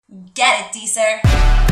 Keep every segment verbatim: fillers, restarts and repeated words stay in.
Get it, Deezer.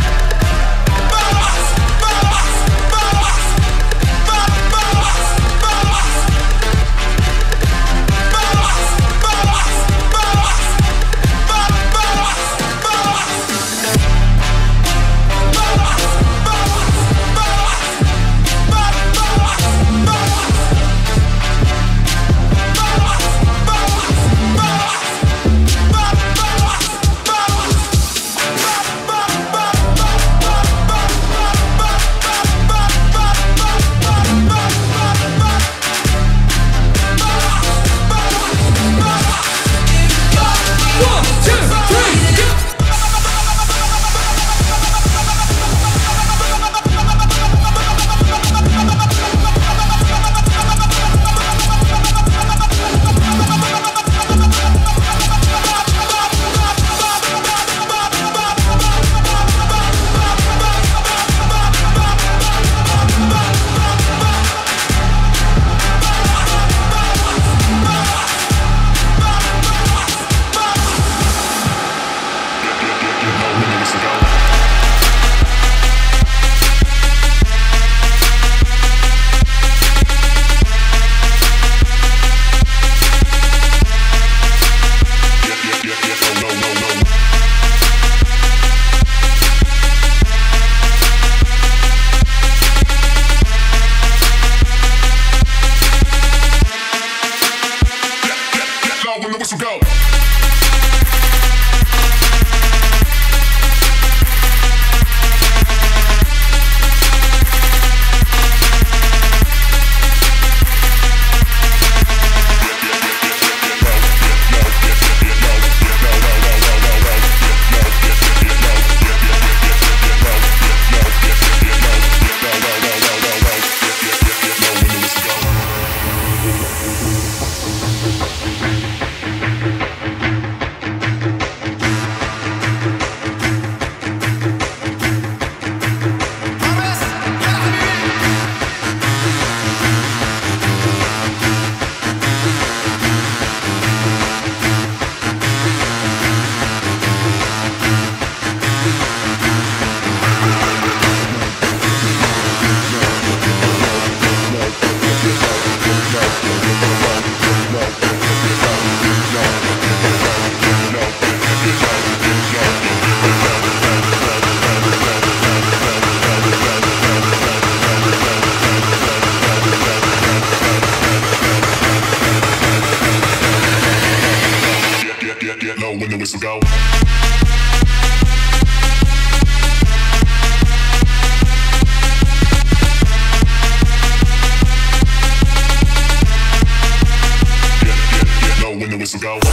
When the whistle go. When the whistle go.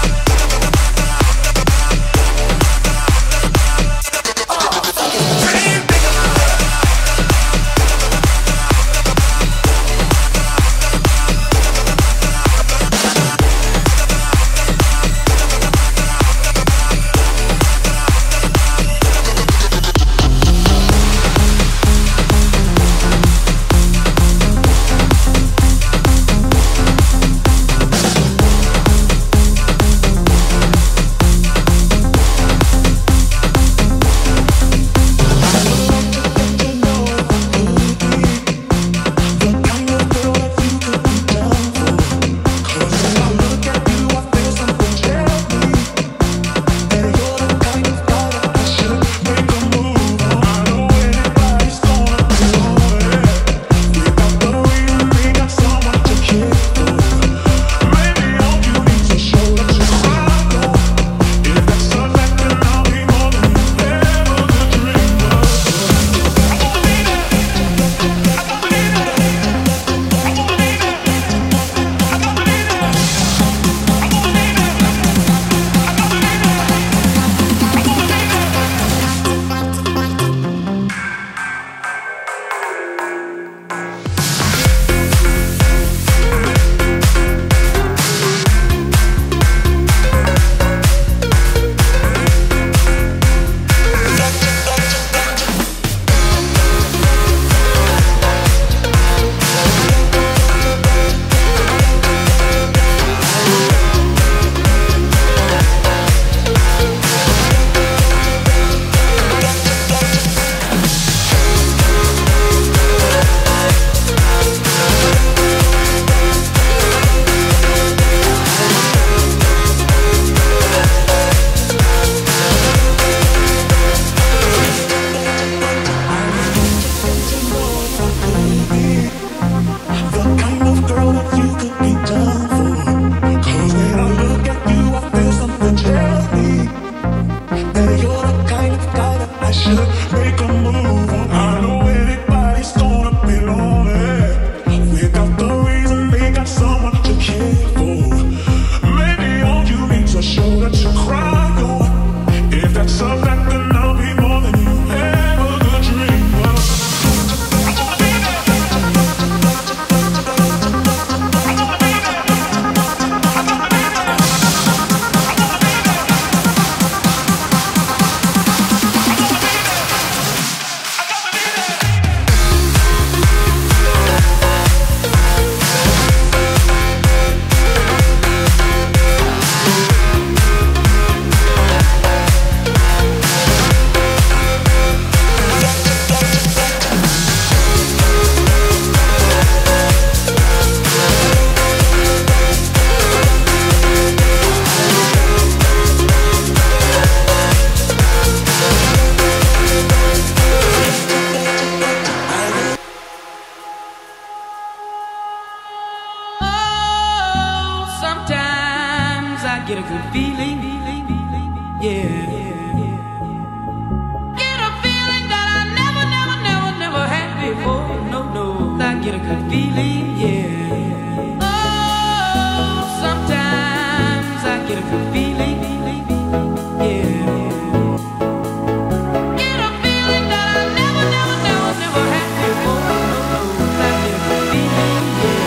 Dream I get a good feeling, yeah. Get a feeling that I never, never, never, never had before. No, no, I get a good feeling, yeah. Oh, sometimes I get a good feeling, yeah. Get a feeling that I never, never, never, never had before. No, no, I get a good feeling, yeah.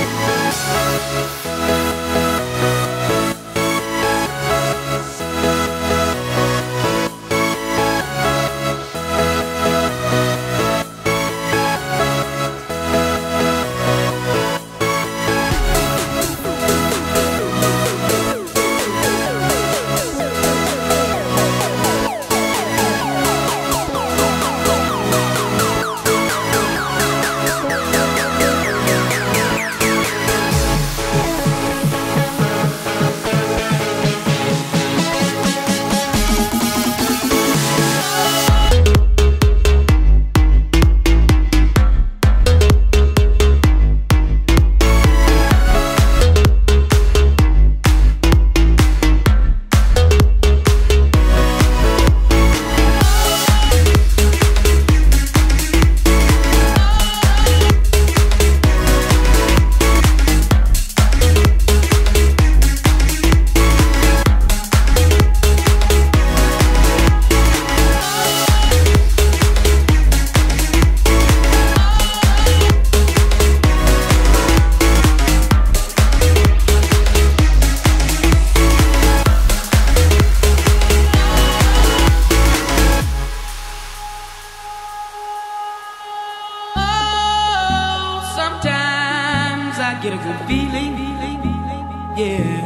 I get a good feeling, yeah.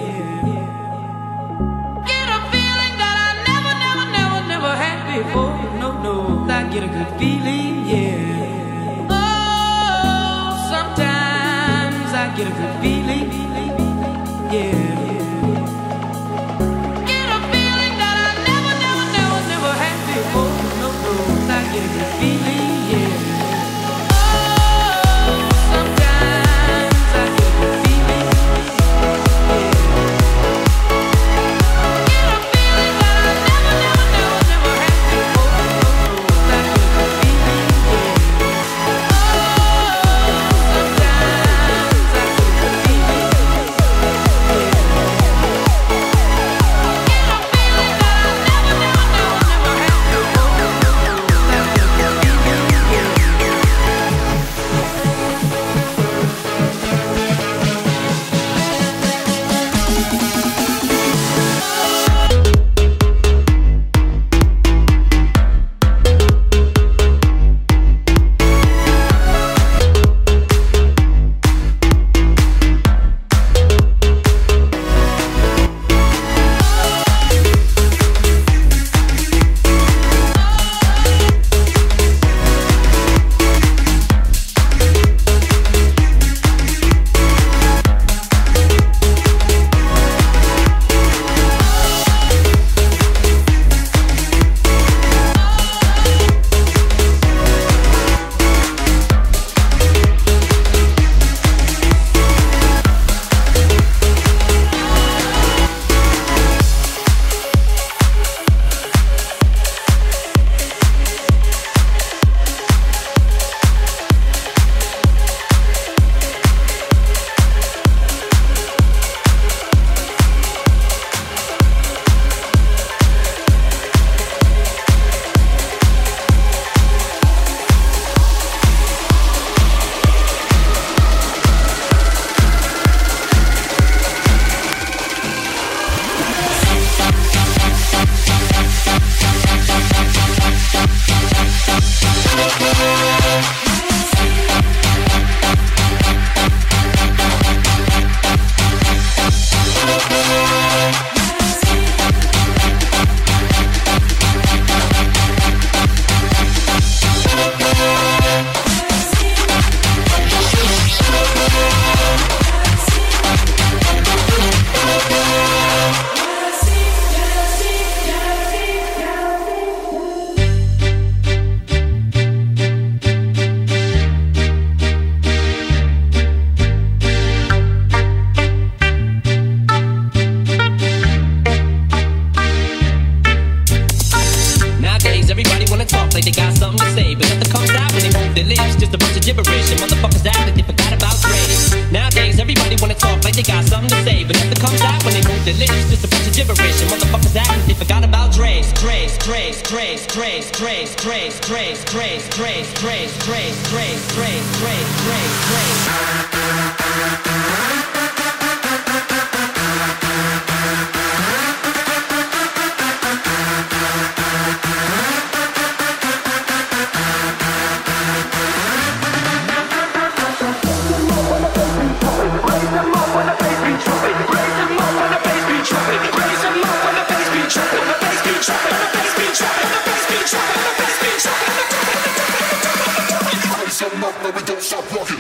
Get a feeling that I never, never, never, never had before. No, no, I get a good feeling, yeah. Oh, sometimes I get a good feeling, yeah. Get a feeling that I never, never, never, never had before. No, no, I get a good feeling, yeah. Yeah. with the lyrics, just a bunch of gibberish. And motherfuckers acting, they forgot about Dre's. Dre's, Dre's, Dre's, Dre's, Dre's, Dre's, Dre's, Dre's, Dre's, Dre's, Dre's, Dre's, Dre's, Dre's, Dre's, Dre's. But we don't stop rocking.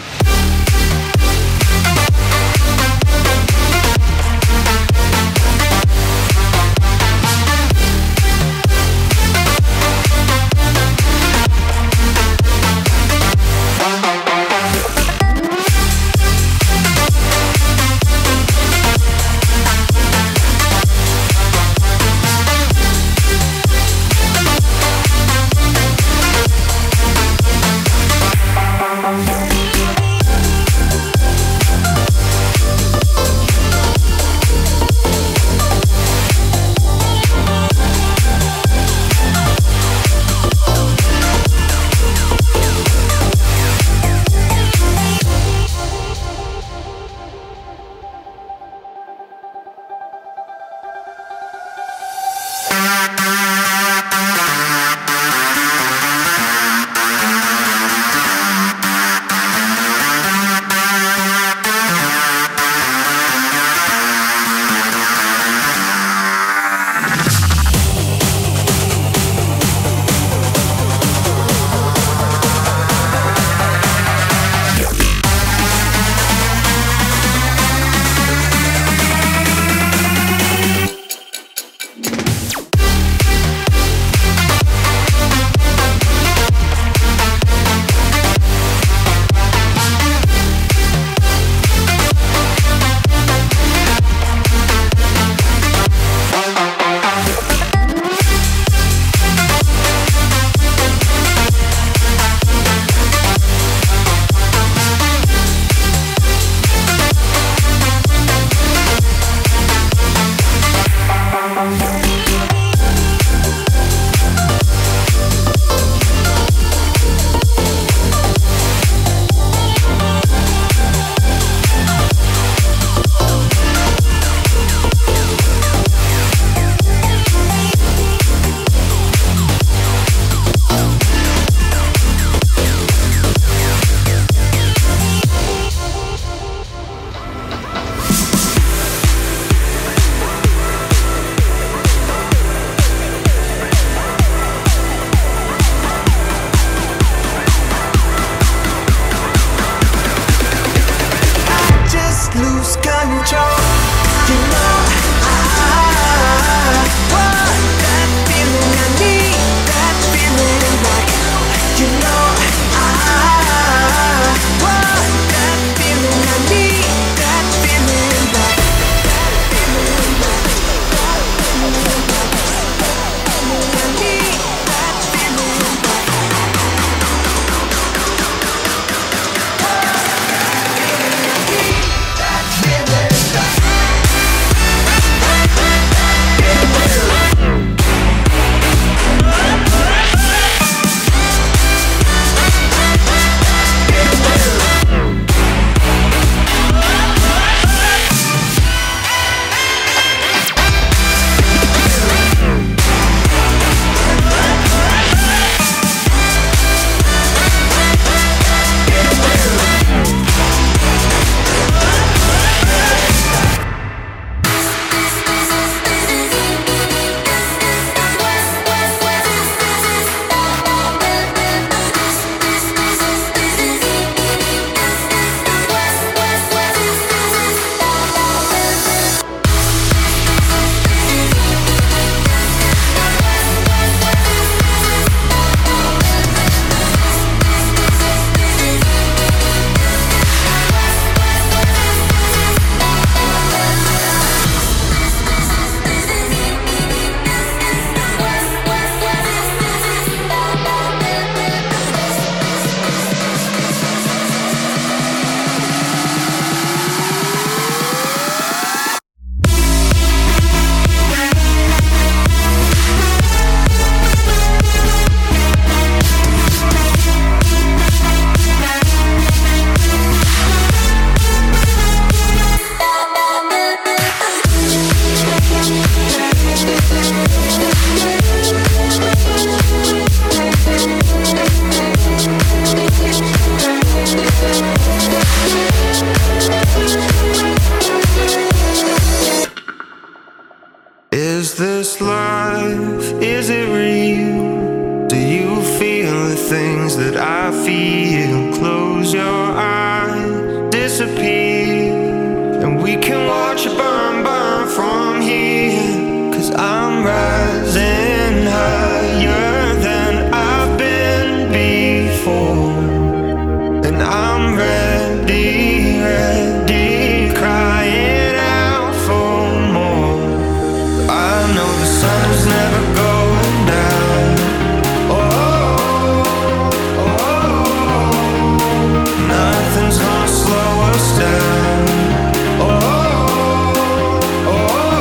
this life? Is it real? Do you feel the things that I feel? Close your eyes, disappear, and we can watch it burn, burn from here. Cause I'm rising higher than I've been before, and I'm ready, ready, crying out for more. I know the sun's never going down. Oh, oh, oh, nothing's gonna slow us down. Oh, oh,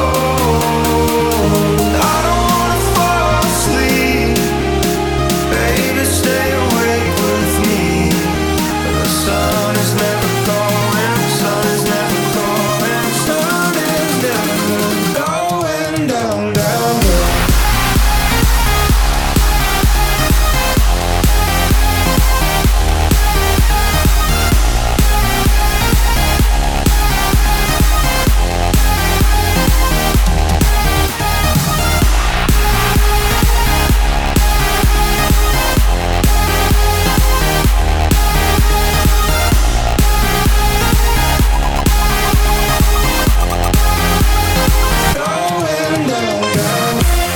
oh, I don't wanna fall asleep. Baby, stay awake with me. The sun is never going, sun is never going, sun is never going down, down, down. Going down, down.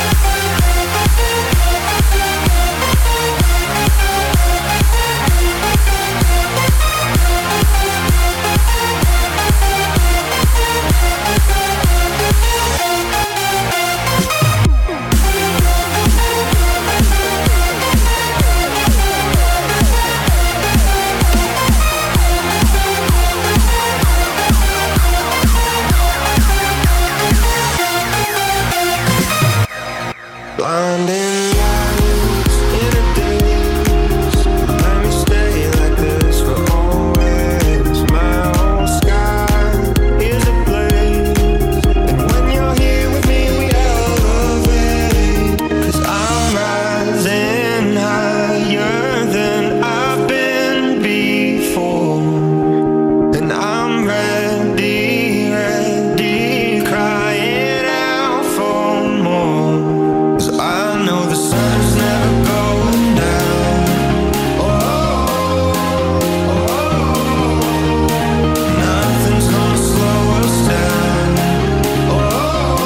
Blinding lights in a daze. Let me stay like this for always. My whole sky is ablaze, and when you're here with me, we elevate. Cause I'm rising higher than I've been before, and I'm ready, ready, crying out for more. I know the sun's never going down. Oh, oh, oh, nothing's gonna slow us down. Oh,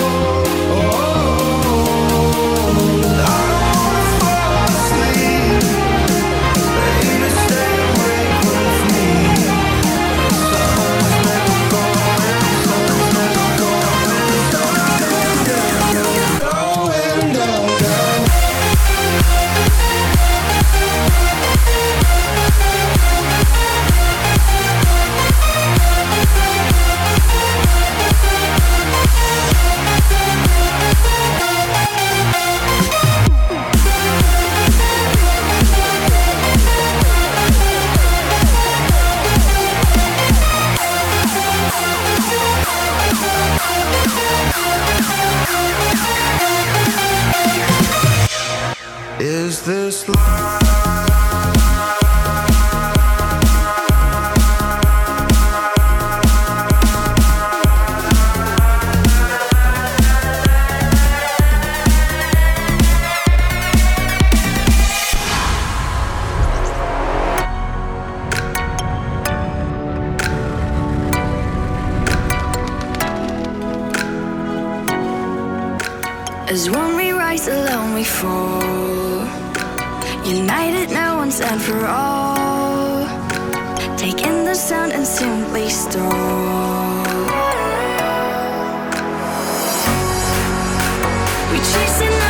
oh, oh, I don't wanna fall asleep. Baby, stay awake with me. The sun's never going, sun's never going, sun's never going down, down. Is this life? As one we rise, alone we fall. United now once and for all. Take in the sound and simply stall. We chasing